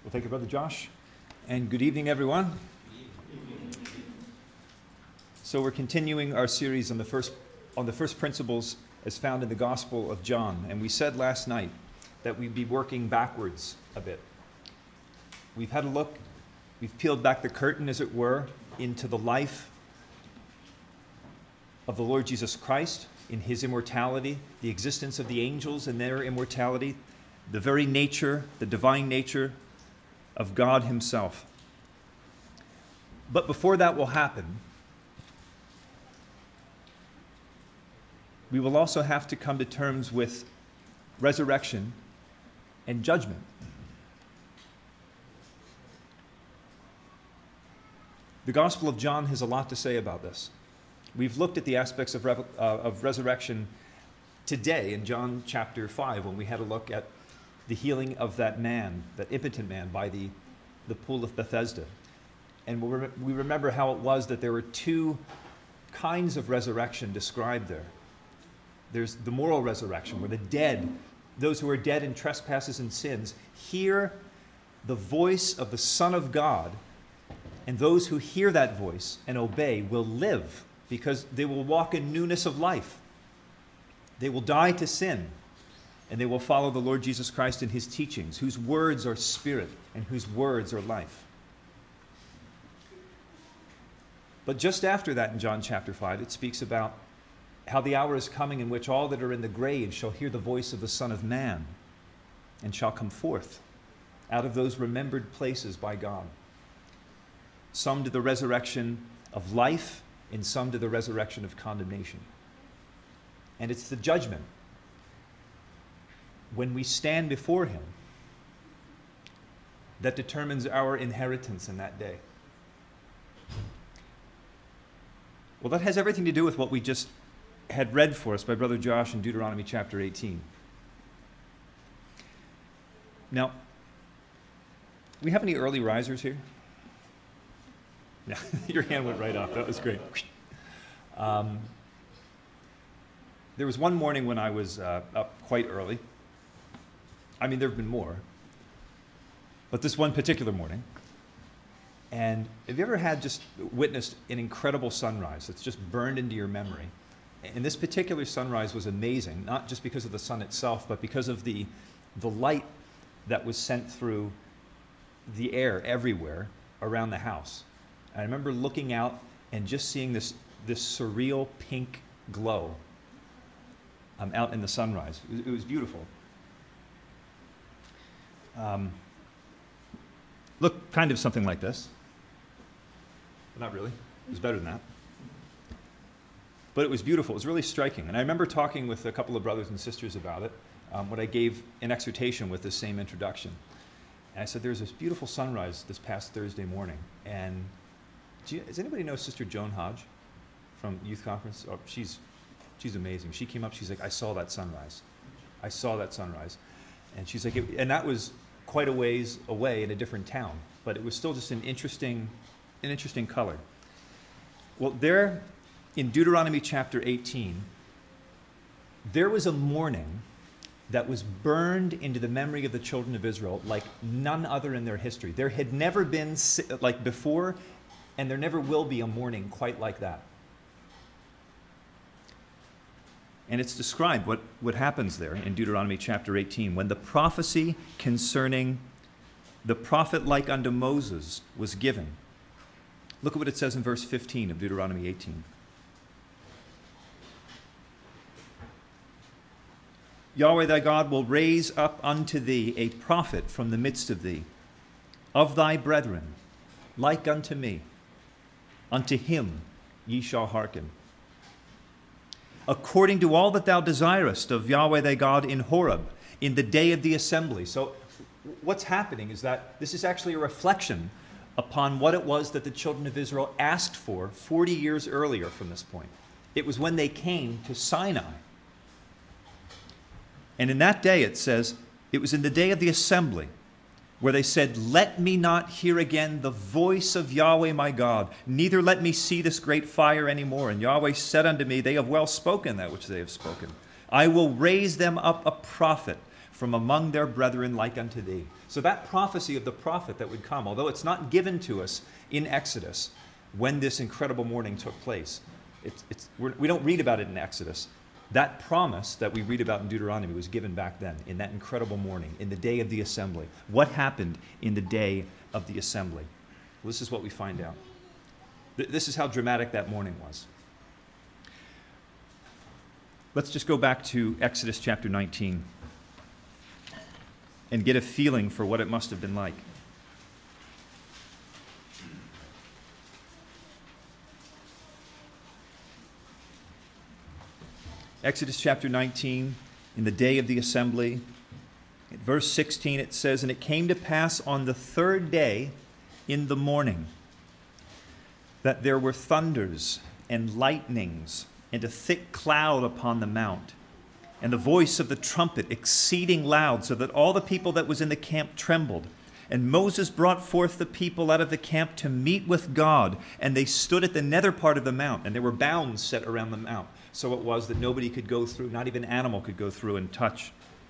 Well, thank you, Brother Josh. And good evening, everyone. So we're continuing our series on the first principles as found in the Gospel of John. And we said last night that we'd be working backwards a bit. We've had a look, we've peeled back the curtain, as it were, into the life of the Lord Jesus Christ in his immortality, the existence of the angels and their immortality, the very nature, the divine nature of God himself. But before that will happen, we will also have to come to terms with resurrection and judgment. The Gospel of John has a lot to say about this. We've looked at the aspects of resurrection today in John chapter 5 when we had a look at the healing of that man, that impotent man, by the pool of Bethesda. And we remember how it was that there were two kinds of resurrection described there. There's the moral resurrection, where the dead, those who are dead in trespasses and sins, hear the voice of the Son of God, and those who hear that voice and obey will live, because they will walk in newness of life. They will die to sin, and they will follow the Lord Jesus Christ in his teachings, whose words are spirit and whose words are life. But just after that in John chapter 5, it speaks about how the hour is coming in which all that are in the grave shall hear the voice of the Son of Man and shall come forth out of those remembered places by God. Some to the resurrection of life, and some to the resurrection of condemnation. And it's the judgment, when we stand before him, that determines our inheritance in that day. Well, that has everything to do with what we just had read for us by Brother Josh in Deuteronomy chapter 18. Now, we have any early risers here? Yeah, your hand went right off. That was great. There was one morning when I was up quite early. I mean, there have been more. But this one particular morning. And have you ever just witnessed an incredible sunrise that's just burned into your memory? And this particular sunrise was amazing, not just because of the sun itself, but because of the light that was sent through the air everywhere around the house. I remember looking out and just seeing this surreal pink glow out in the sunrise. It was beautiful. Looked kind of something like this. But not really. It was better than that. But it was beautiful. It was really striking. And I remember talking with a couple of brothers and sisters about it when I gave an exhortation with this same introduction. And I said, there's this beautiful sunrise this past Thursday morning. And does anybody know Sister Joan Hodge from Youth Conference? Oh, she's amazing. She came up, she's like, I saw that sunrise. I saw that sunrise. And she's like, and that was quite a ways away in a different town, but it was still just an interesting color. Well, there in Deuteronomy chapter 18, there was a morning that was burned into the memory of the children of Israel like none other in their history. There had never been, like before, and there never will be a morning quite like that. And it's described what happens there in Deuteronomy chapter 18, when the prophecy concerning the prophet like unto Moses was given. Look at what it says in verse 15 of Deuteronomy 18. Yahweh thy God will raise up unto thee a prophet from the midst of thee, of thy brethren, like unto me. Unto him ye shall hearken. According to all that thou desirest of Yahweh thy God in Horeb, in the day of the assembly. So what's happening is that this is actually a reflection upon what it was that the children of Israel asked for 40 years earlier from this point. It was when they came to Sinai. And in that day, it says, it was in the day of the assembly, where they said, let me not hear again the voice of Yahweh my God, neither let me see this great fire any more. And Yahweh said unto me, they have well spoken that which they have spoken. I will raise them up a prophet from among their brethren like unto thee. So that prophecy of the prophet that would come, although it's not given to us in Exodus when this incredible morning took place, we don't read about it in Exodus. That promise that we read about in Deuteronomy was given back then, in that incredible morning, in the day of the assembly. What happened in the day of the assembly? Well, this is what we find out. This is how dramatic that morning was. Let's just go back to Exodus chapter 19 and get a feeling for what it must have been like. Exodus chapter 19, in the day of the assembly, in verse 16 it says, "And it came to pass on the third day in the morning that there were thunders and lightnings and a thick cloud upon the mount, and the voice of the trumpet exceeding loud, so that all the people that was in the camp trembled. And Moses brought forth the people out of the camp to meet with God, and they stood at the nether part of the mount, and there were bounds set around the mount. So it was that nobody could go through, not even an animal could go through and touch.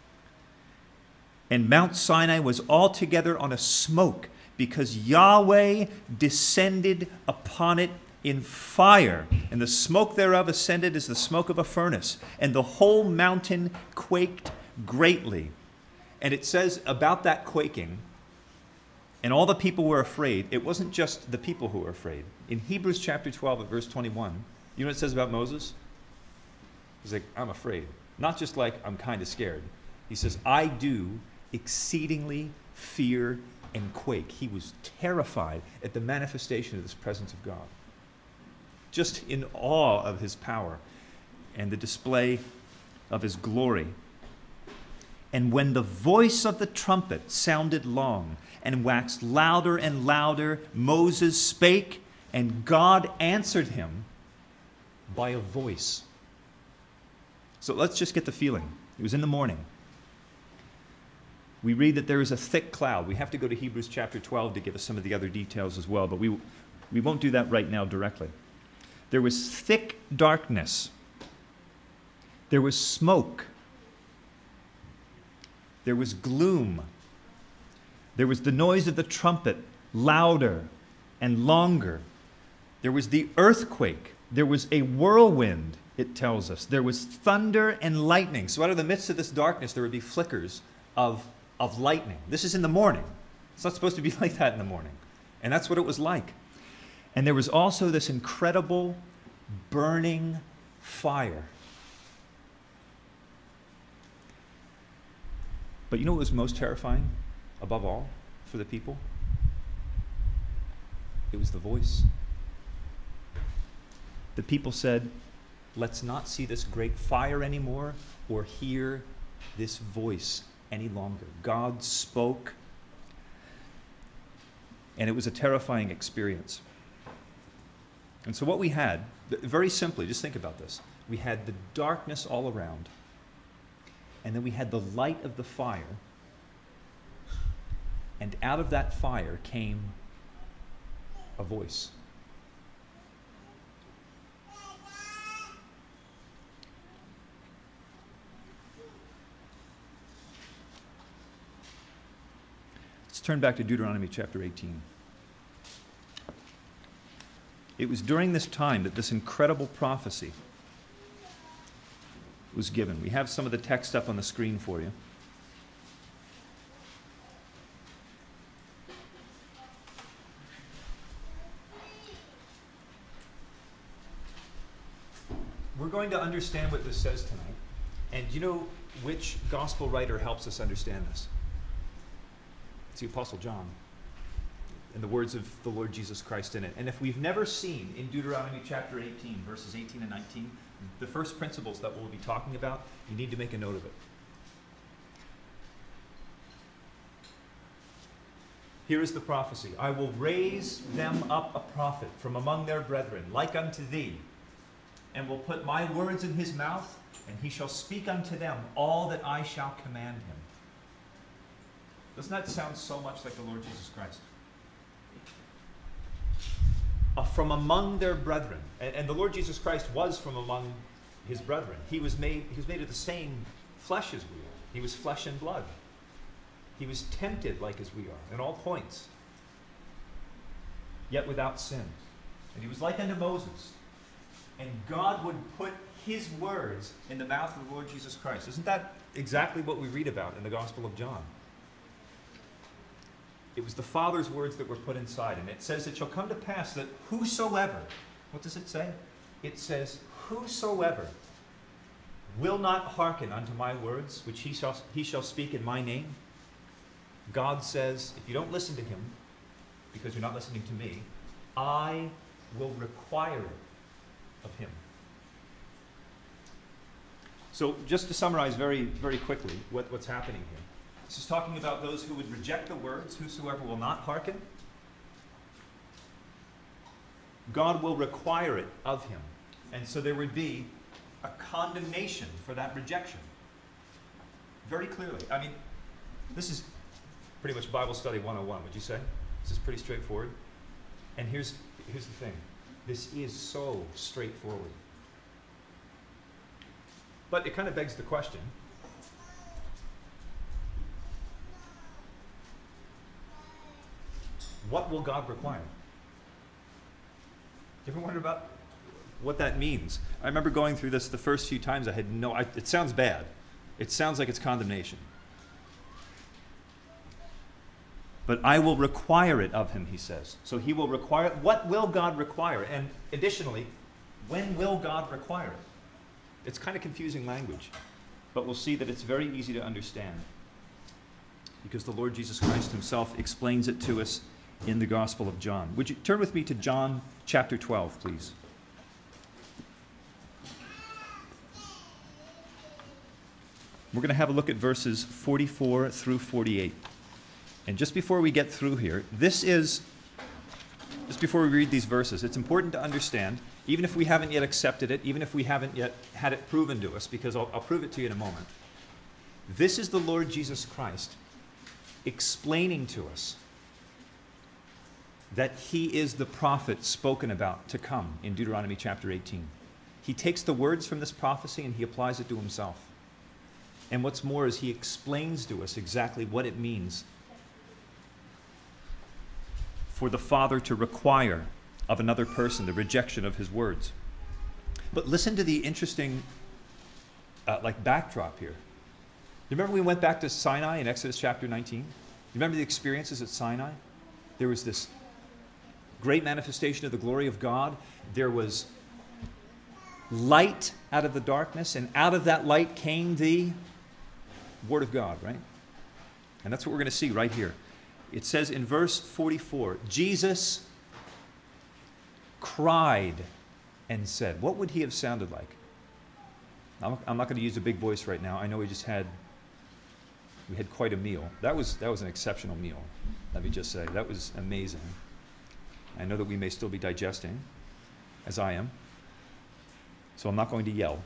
And Mount Sinai was altogether on a smoke, because Yahweh descended upon it in fire, and the smoke thereof ascended as the smoke of a furnace, and the whole mountain quaked greatly." And it says about that quaking, and all the people were afraid. It wasn't just the people who were afraid. In Hebrews chapter 12 at verse 21, you know what it says about Moses? He's like, "I'm afraid." Not just like, "I'm kind of scared." He says, "I do exceedingly fear and quake." He was terrified at the manifestation of this presence of God, just in awe of his power and the display of his glory. "And when the voice of the trumpet sounded long and waxed louder and louder, Moses spake, and God answered him by a voice." So let's just get the feeling. It was in the morning. We read that there is a thick cloud. We have to go to Hebrews chapter 12 to give us some of the other details as well, but we won't do that right now directly. There was thick darkness. There was smoke. There was gloom. There was the noise of the trumpet, louder and longer. There was the earthquake. There was a whirlwind, it tells us. There was thunder and lightning. So out of the midst of this darkness, there would be flickers of lightning. This is in the morning. It's not supposed to be like that in the morning. And that's what it was like. And there was also this incredible burning fire. But you know what was most terrifying above all for the people? It was the voice. The people said, "Let's not see this great fire anymore or hear this voice any longer." God spoke, and it was a terrifying experience. And so what we had, very simply, just think about this. We had the darkness all around, and then we had the light of the fire, and out of that fire came a voice. Let's turn back to Deuteronomy chapter 18. It was during this time that this incredible prophecy was given. We have some of the text up on the screen for you. We're going to understand what this says tonight. And do you know which gospel writer helps us understand this? It's the Apostle John, and the words of the Lord Jesus Christ in it. And if we've never seen in Deuteronomy chapter 18, verses 18 and 19, the first principles that we'll be talking about, you need to make a note of it. Here is the prophecy. "I will raise them up a prophet from among their brethren, like unto thee, and will put my words in his mouth, and he shall speak unto them all that I shall command him." Doesn't that sound so much like the Lord Jesus Christ? From among their brethren. And the Lord Jesus Christ was from among his brethren. He was made of the same flesh as we are. He was flesh and blood. He was tempted like as we are in all points, yet without sin. And he was like unto Moses. And God would put his words in the mouth of the Lord Jesus Christ. Isn't that exactly what we read about in the Gospel of John? It was the Father's words that were put inside. And it says, it shall come to pass that whosoever, what does it say? It says, whosoever will not hearken unto my words, which he shall speak in my name. God says, if you don't listen to him, because you're not listening to me, I will require it of him. So just to summarize very, very quickly what's happening here. This is talking about those who would reject the words, whosoever will not hearken. God will require it of him. And so there would be a condemnation for that rejection. Very clearly. I mean, this is pretty much Bible study 101, would you say? This is pretty straightforward. And here's the thing. This is so straightforward. But it kind of begs the question, what will God require? You ever wonder about what that means? I remember going through this the first few times. It sounds bad. It sounds like it's condemnation. But I will require it of him, he says. So he will require it. What will God require? And additionally, when will God require it? It's kind of confusing language, but we'll see that it's very easy to understand because the Lord Jesus Christ himself explains it to us in the Gospel of John. Would you turn with me to John chapter 12, please? We're going to have a look at verses 44 through 48. And just before we get through here, just before we read these verses, it's important to understand, even if we haven't yet accepted it, even if we haven't yet had it proven to us, because I'll prove it to you in a moment, this is the Lord Jesus Christ explaining to us that he is the prophet spoken about to come in Deuteronomy chapter 18. He takes the words from this prophecy and he applies it to himself. And what's more is he explains to us exactly what it means for the Father to require of another person the rejection of his words. But listen to the interesting backdrop here. You remember we went back to Sinai in Exodus chapter 19? You remember the experiences at Sinai? There was this great manifestation of the glory of God. There was light out of the darkness, and out of that light came the Word of God, right? And that's what we're going to see right here. It says in verse 44, Jesus cried and said. What would he have sounded like? I'm not going to use a big voice right now. I know we had quite a meal. That was an exceptional meal, let me just say. That was amazing. I know that we may still be digesting, as I am, so I'm not going to yell,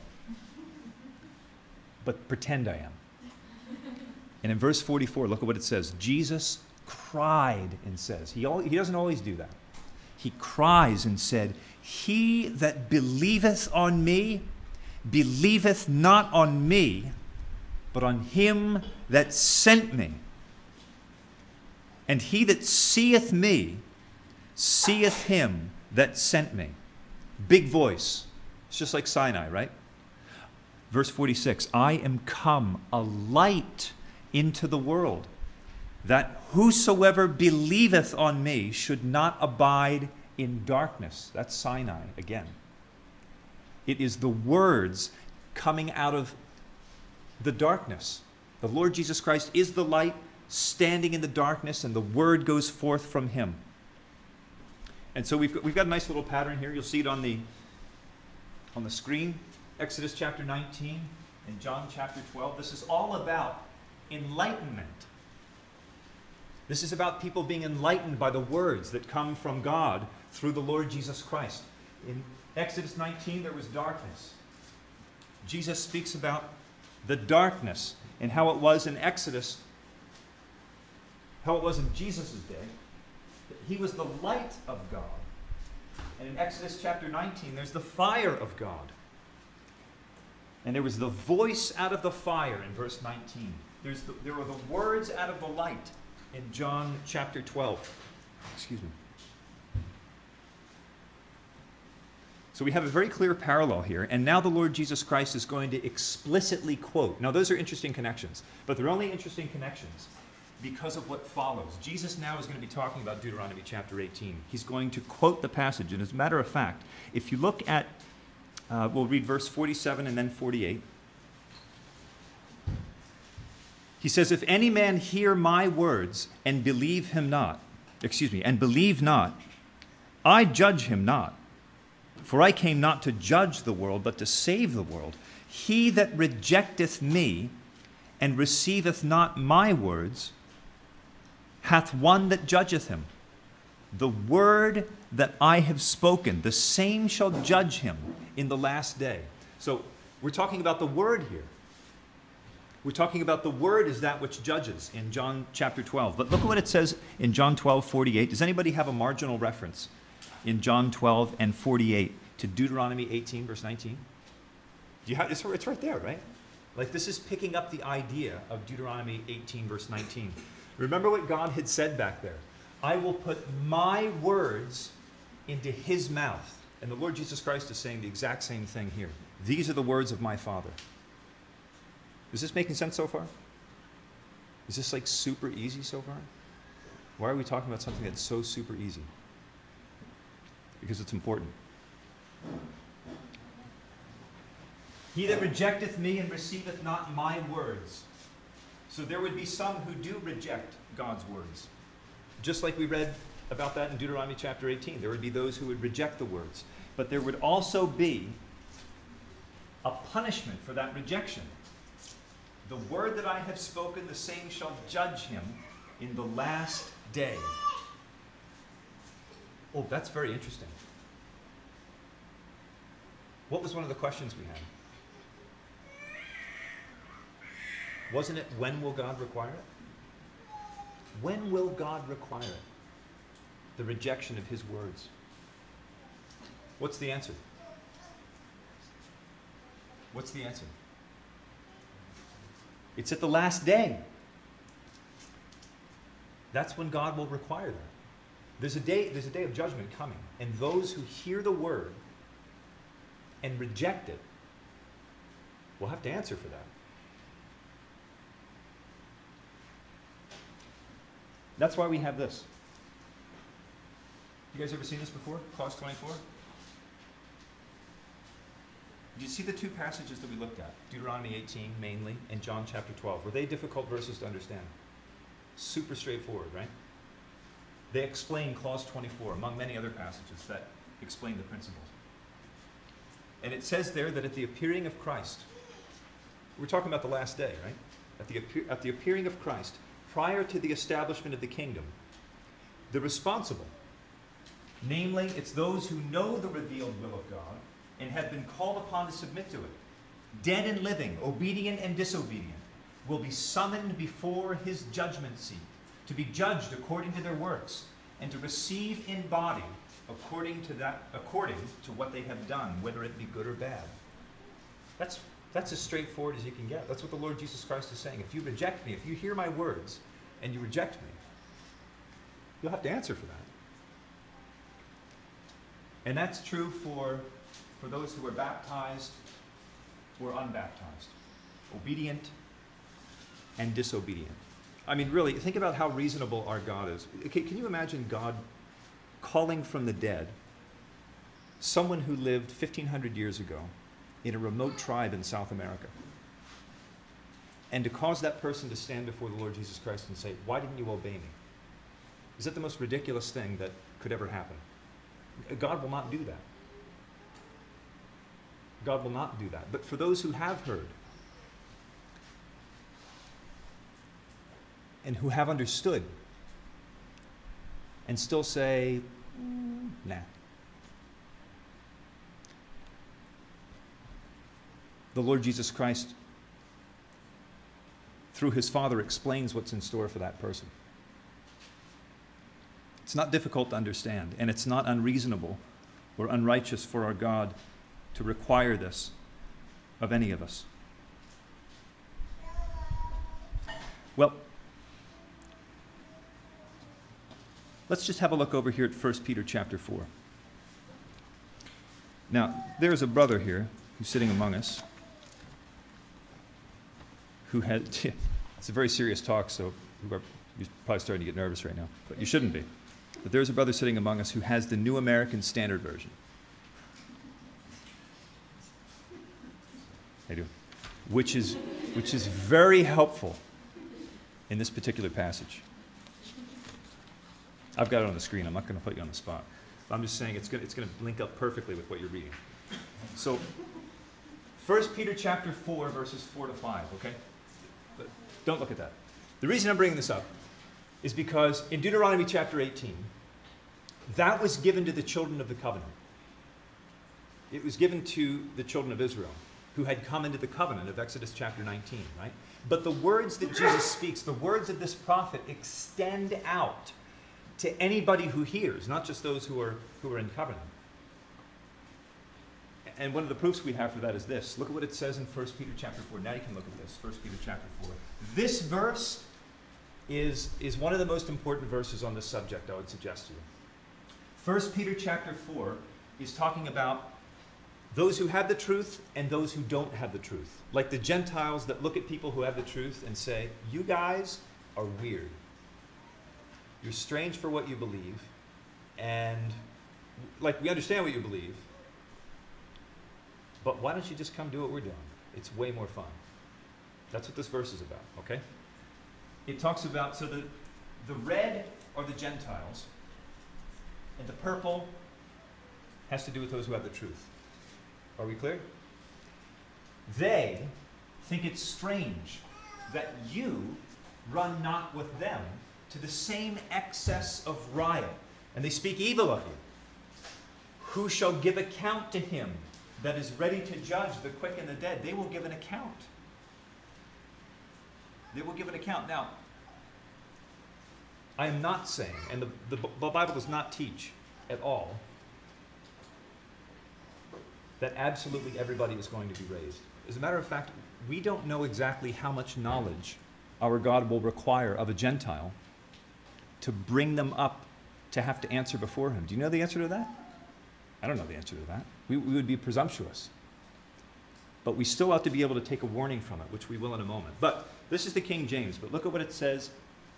but pretend I am. And in verse 44, look at what it says. Jesus cried and says. He doesn't always do that. He cries and said, "He that believeth on me, believeth not on me, but on him that sent me. And he that seeth me, seeth him that sent me." Big voice. It's just like Sinai, right? Verse 46, "I am come a light into the world, that whosoever believeth on me should not abide in darkness." That's Sinai again. It is the words coming out of the darkness. The Lord Jesus Christ is the light standing in the darkness, and the word goes forth from him. And so we've got a nice little pattern here. You'll see it on the screen. Exodus chapter 19 and John chapter 12. This is all about enlightenment. This is about people being enlightened by the words that come from God through the Lord Jesus Christ. In Exodus 19, there was darkness. Jesus speaks about the darkness and how it was in Exodus, how it was in Jesus' day. He was the light of God. And in Exodus chapter 19, there's the fire of God. And there was the voice out of the fire in verse 19. There were the words out of the light in John chapter 12. Excuse me. So we have a very clear parallel here, and now the Lord Jesus Christ is going to explicitly quote. Now those are interesting connections, but they're only interesting connections because of what follows. Jesus now is going to be talking about Deuteronomy chapter 18. He's going to quote the passage, and as a matter of fact, if you look at, we'll read verse 47 and then 48. He says, "If any man hear my words and believe not, I judge him not. For I came not to judge the world, but to save the world. He that rejecteth me and receiveth not my words hath one that judgeth him. The word that I have spoken, the same shall judge him in the last day." So we're talking about the word here. We're talking about the word is that which judges in John chapter 12. But look at what it says in John 12:48. Does anybody have a marginal reference in John 12 and 48 to Deuteronomy 18, verse 19? It's right there, right? Like this is picking up the idea of Deuteronomy 18, verse 19. Remember what God had said back there. I will put my words into his mouth. And the Lord Jesus Christ is saying the exact same thing here. These are the words of my Father. Is this making sense so far? Is this like super easy so far? Why are we talking about something that's so super easy? Because it's important. He that rejecteth me and receiveth not my words. So there would be some who do reject God's words. Just like we read about that in Deuteronomy chapter 18. There would be those who would reject the words. But there would also be a punishment for that rejection. The word that I have spoken, the same shall judge him in the last day. Oh, that's very interesting. What was one of the questions we had? Wasn't it, when will God require it? When will God require it? The rejection of his words. What's the answer? What's the answer? It's at the last day. That's when God will require that. There's a day of judgment coming, and those who hear the word and reject it will have to answer for that. That's why we have this. You guys ever seen this before? Clause 24? Did you see the two passages that we looked at? Deuteronomy 18 mainly and John chapter 12. Were they difficult verses to understand? Super straightforward, right? They explain clause 24 among many other passages that explain the principles. And it says there that at the appearing of Christ, we're talking about the last day, right? At the appearing of Christ, prior to the establishment of the kingdom, the responsible, namely, it's those who know the revealed will of God and have been called upon to submit to it, dead and living, obedient and disobedient, will be summoned before his judgment seat, to be judged according to their works, and to receive in body according to what they have done, whether it be good or bad. That's as straightforward as you can get. That's what the Lord Jesus Christ is saying. If you reject me, if you hear my words and you reject me, you'll have to answer for that. And that's true for those who are baptized or unbaptized, obedient and disobedient. I mean, really, think about how reasonable our God is. Okay, can you imagine God calling from the dead someone who lived 1,500 years ago in a remote tribe in South America, and to cause that person to stand before the Lord Jesus Christ and say, "Why didn't you obey me?" Is that the most ridiculous thing that could ever happen? God will not do that. God will not do that. But for those who have heard and who have understood and still say, nah. The Lord Jesus Christ, through his Father, explains what's in store for that person. It's not difficult to understand, and it's not unreasonable or unrighteous for our God to require this of any of us. Well, let's just have a look over here at 1 Peter chapter 4. Now, there's a brother here who's sitting among us who had, it's a very serious talk, so you're probably starting to get nervous right now, but you shouldn't be. But there's a brother sitting among us who has the New American Standard Version. I do. Which is very helpful in this particular passage. I've got it on the screen. I'm not going to put you on the spot. But I'm just saying it's going to link up perfectly with what you're reading. So, 1 Peter chapter 4, verses 4 to 5, okay? But don't look at that. The reason I'm bringing this up is because in Deuteronomy chapter 18, that was given to the children of the covenant. It was given to the children of Israel, who had come into the covenant of Exodus chapter 19, right? But the words that Jesus speaks, the words of this prophet, extend out to anybody who hears, not just those who are in covenant. And one of the proofs we have for that is this. Look at what it says in 1 Peter chapter 4. Now you can look at this, 1 Peter chapter 4. This verse is one of the most important verses on this subject, I would suggest to you. 1 Peter chapter 4 is talking about those who have the truth and those who don't have the truth. Like the Gentiles that look at people who have the truth and say, you guys are weird. You're strange for what you believe. And, like, we understand what you believe. But why don't you just come do what we're doing? It's way more fun. That's what this verse is about, okay? It talks about, so the red are the Gentiles, and the purple has to do with those who have the truth. Are we clear? They think it's strange that you run not with them to the same excess of riot, and they speak evil of you. Who shall give account to him that is ready to judge the quick and the dead? They will give an account. They will give an account. Now, I am not saying, and the Bible does not teach at all, that absolutely everybody is going to be raised. As a matter of fact, we don't know exactly how much knowledge our God will require of a Gentile to bring them up to have to answer before him. Do you know the answer to that? I don't know the answer to that. We would be presumptuous. But we still have to be able to take a warning from it, which we will in a moment. But this is the King James, but look at what it says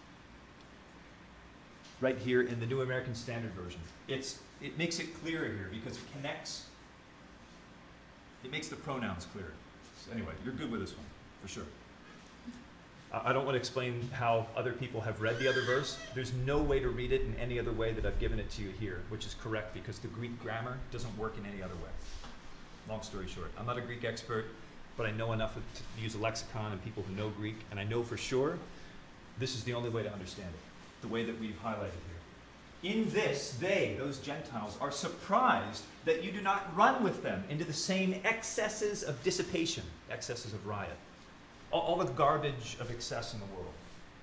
right here in the New American Standard Version. It makes it clearer here because it connects. It makes the pronouns clearer. So anyway, you're good with this one, for sure. I don't want to explain how other people have read the other verse. There's no way to read it in any other way that I've given it to you here, which is correct because the Greek grammar doesn't work in any other way. Long story short, I'm not a Greek expert, but I know enough to use a lexicon and people who know Greek, and I know for sure this is the only way to understand it, the way that we've highlighted here. In this, they, those Gentiles, are surprised that you do not run with them into the same excesses of dissipation, excesses of riot, all the garbage of excess in the world.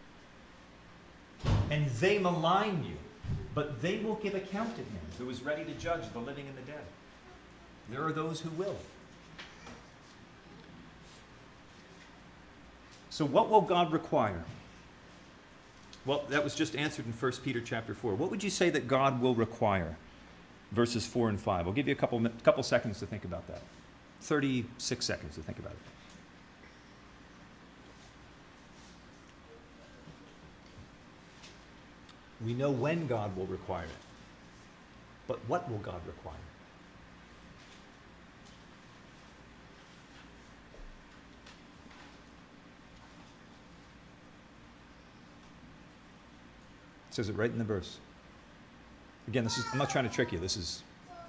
And they malign you, but they will give account to him who is ready to judge the living and the dead. There are those who will. So what will God require? Well, that was just answered in 1 Peter chapter 4. What would you say that God will require? Verses 4 and 5. I'll give you a couple seconds to think about that. 36 seconds to think about it. We know when God will require it. But what will God require? It says it right in the verse. Again, I'm not trying to trick you. This is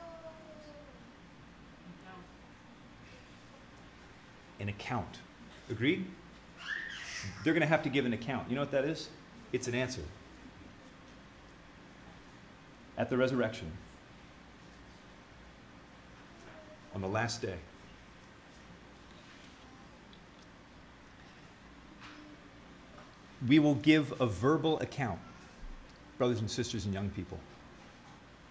an account. Agreed? They're going to have to give an account. You know what that is? It's an answer. At the resurrection, on the last day, we will give a verbal account, brothers and sisters and young people.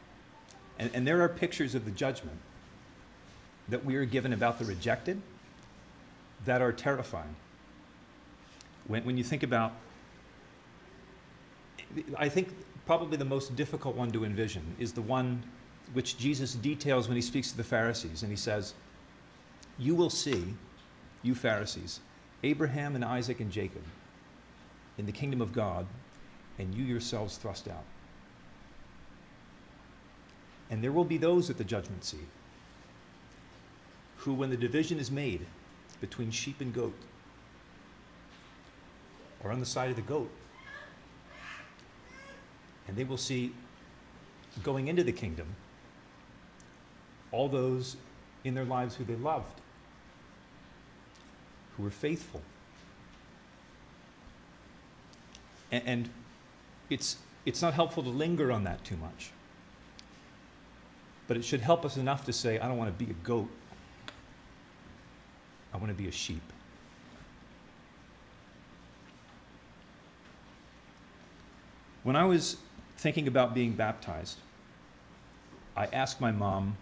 And there are pictures of the judgment that we are given about the rejected that are terrifying. When you think about, I think probably the most difficult one to envision is the one which Jesus details when he speaks to the Pharisees, and he says, "You will see, you Pharisees, Abraham and Isaac and Jacob in the kingdom of God, and you yourselves thrust out. And there will be those at the judgment seat who, when the division is made between sheep and goat, are on the side of the goat. And they will see, going into the kingdom, all those in their lives who they loved, who were faithful." And it's not helpful to linger on that too much. But it should help us enough to say, I don't want to be a goat. I want to be a sheep. When I was thinking about being baptized, I asked my mom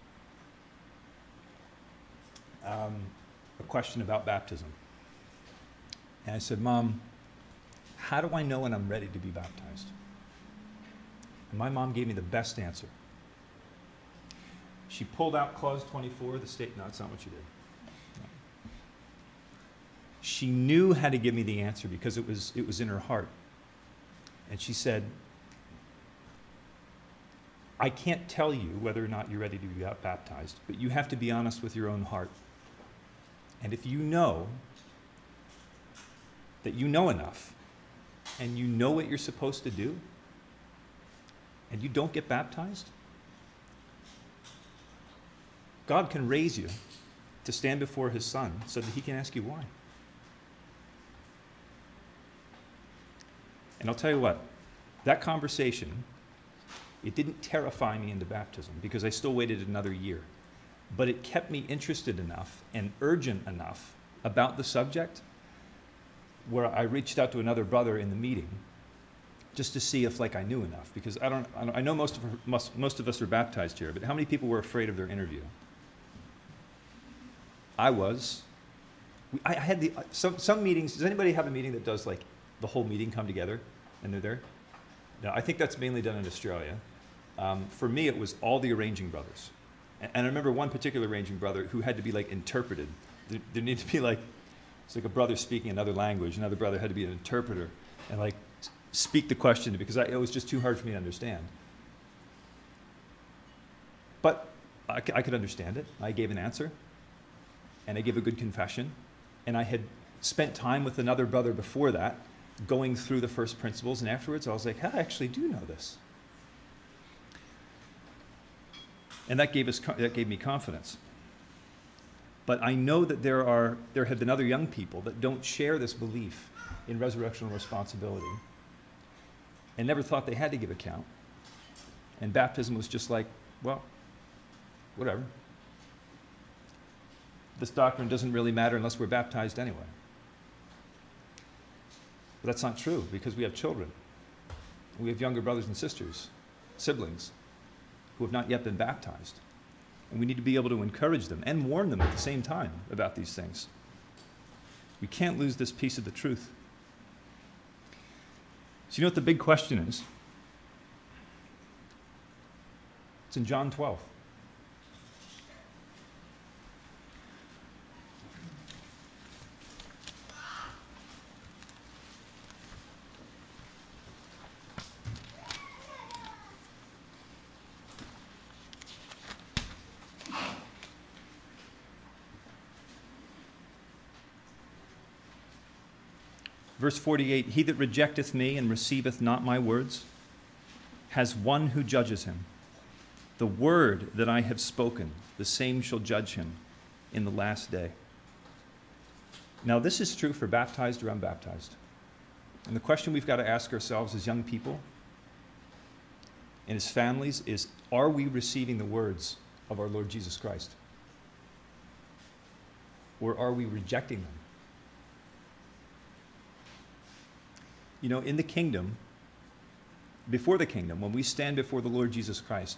a question about baptism. And I said, "Mom, how do I know when I'm ready to be baptized?" And my mom gave me the best answer. She pulled out clause 24 of the state. No, that's not what she did. No. She knew how to give me the answer because it was in her heart. And she said, "I can't tell you whether or not you're ready to be baptized, but you have to be honest with your own heart. And if you know that you know enough, and you know what you're supposed to do, and you don't get baptized, God can raise you to stand before his Son so that he can ask you why." And I'll tell you what, that conversation, it didn't terrify me into baptism because I still waited another year. But it kept me interested enough and urgent enough about the subject where I reached out to another brother in the meeting just to see if I knew enough. Because I know most of us are baptized here, but how many people were afraid of their interview? I was. I had some meetings. Does anybody have a meeting that does the whole meeting come together and they're there? No, I think that's mainly done in Australia. For me, it was all the arranging brothers. And I remember one particular arranging brother who had to be interpreted. There needed to be it's like a brother speaking another language. Another brother had to be an interpreter and speak the question because it was just too hard for me to understand. But I could understand it. I gave an answer, and I gave a good confession, and I had spent time with another brother before that, going through the first principles, and afterwards I was like, "Hey, I actually do know this." And that gave me confidence. But I know that there have been other young people that don't share this belief in resurrectional responsibility and never thought they had to give account. And baptism was just well, whatever. This doctrine doesn't really matter unless we're baptized anyway. But that's not true because we have children. We have younger brothers and sisters, siblings, who have not yet been baptized. And we need to be able to encourage them and warn them at the same time about these things. We can't lose this piece of the truth. So you know what the big question is? It's in John 12. Verse 48, "He that rejecteth me and receiveth not my words has one who judges him. The word that I have spoken, the same shall judge him in the last day." Now, this is true for baptized or unbaptized. And the question we've got to ask ourselves as young people and as families is, are we receiving the words of our Lord Jesus Christ? Or are we rejecting them? You know, in the kingdom, before the kingdom, when we stand before the Lord Jesus Christ,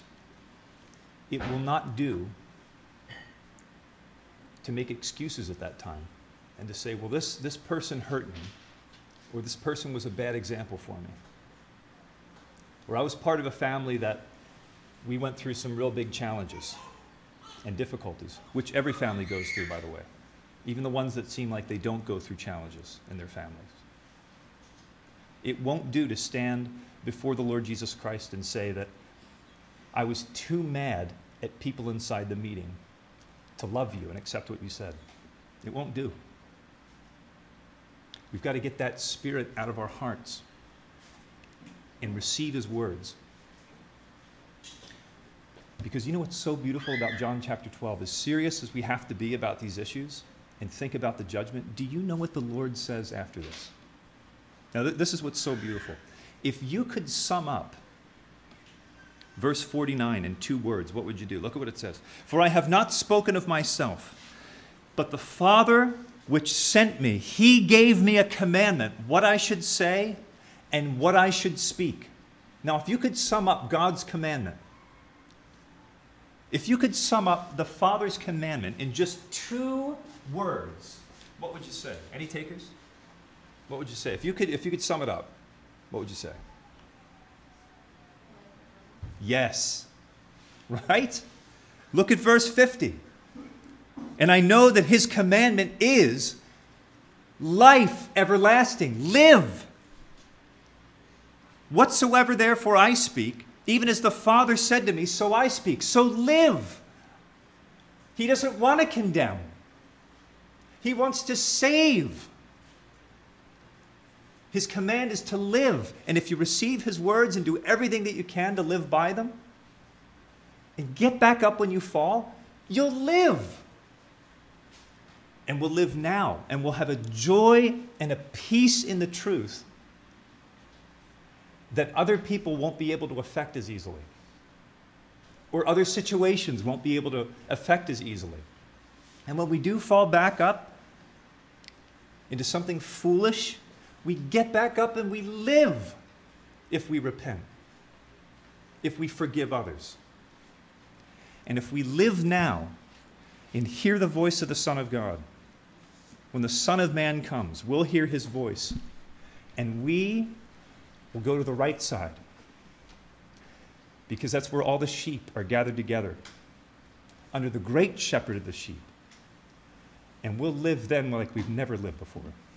it will not do to make excuses at that time and to say, well, this person hurt me, or this person was a bad example for me. Or I was part of a family that we went through some real big challenges and difficulties, which every family goes through, by the way, even the ones that seem like they don't go through challenges in their families. It won't do to stand before the Lord Jesus Christ and say that I was too mad at people inside the meeting to love you and accept what you said. It won't do. We've got to get that spirit out of our hearts and receive his words. Because you know what's so beautiful about John chapter 12? As serious as we have to be about these issues and think about the judgment, do you know what the Lord says after this? Now, this is what's so beautiful. If you could sum up verse 49 in 2 words, what would you do? Look at what it says. For I have not spoken of myself, but the Father which sent me, he gave me a commandment, what I should say and what I should speak. Now, if you could sum up God's commandment, if you could sum up the Father's commandment in just 2 words, what would you say? Any takers? What would you say? If you could sum it up, what would you say? Yes. Right? Look at verse 50. And I know that his commandment is life everlasting. Live. Whatsoever therefore I speak, even as the Father said to me, so I speak. So live. He doesn't want to condemn. He wants to save. His command is to live. And if you receive his words and do everything that you can to live by them, and get back up when you fall, you'll live. And we'll live now. And we'll have a joy and a peace in the truth that other people won't be able to affect as easily. Or other situations won't be able to affect as easily. And when we do fall back up into something foolish, we get back up and we live if we repent, if we forgive others. And if we live now and hear the voice of the Son of God, when the Son of Man comes, we'll hear his voice and we will go to the right side, because that's where all the sheep are gathered together under the great shepherd of the sheep. And we'll live then like we've never lived before.